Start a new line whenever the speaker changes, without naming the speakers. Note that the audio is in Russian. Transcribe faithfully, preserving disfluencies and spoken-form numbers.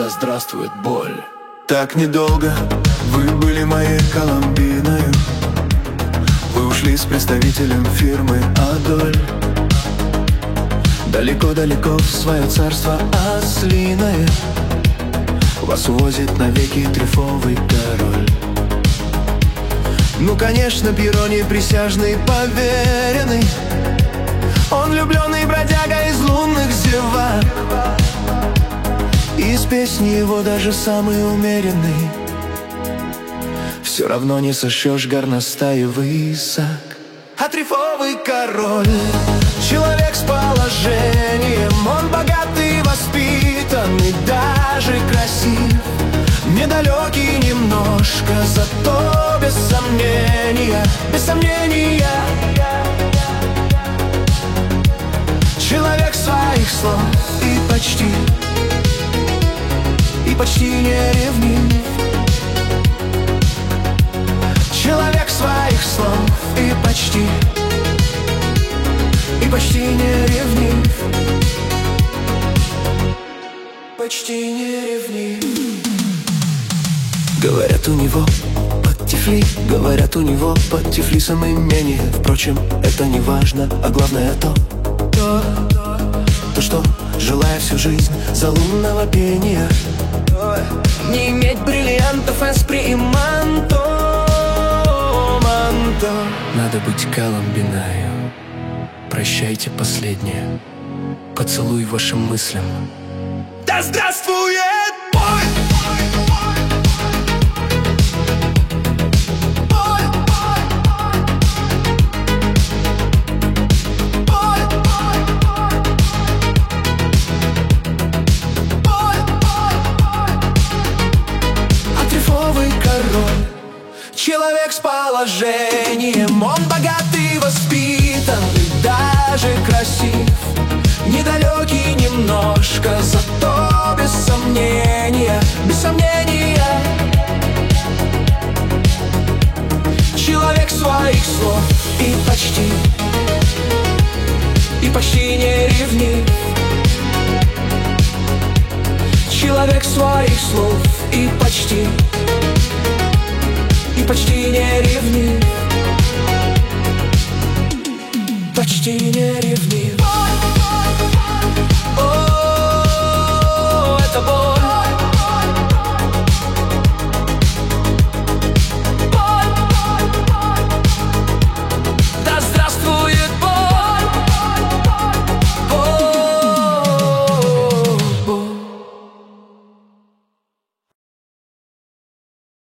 да здравствует боль. Так недолго вы были моей Коломбиною. Вы ушли с представителем фирмы Адоль. Далеко-далеко в свое царство ослиное. Вас увозит навеки трефовый король. Ну, конечно, Пьеро не присяжный поверенный. Он влюбленный бродяга из лунных зевак. Из песни его даже самый умеренный все равно не сошьешь горностаи высок. А трефовый король — человек с положением. Он богатый, воспитанный, даже красив. Недалекий немножко, зато без сомнения, без сомнения. Человек своих слов и почти, и почти не ревнив. Человек своих слов и почти, и почти не ревнив. Почти не ревнив. Говорят, у него под Тифли, говорят, у него под Тифлисом имение. Впрочем, это не важно, а главное то, то, то, что, желая всю жизнь залунного пения, не иметь бриллиантов, эспри и манто, манто. Надо быть Коломбиною. Прощайте последнее, поцелуй вашим мыслям. Да здравствует бой! Человек с положением. Он богатый, воспитан и даже красив. Недалекий немножко, зато без сомнения, без сомнения. Человек своих слов и почти, и почти не ревнив. Человек своих слов и почти, и почти не ревнив. Почти не ревнив.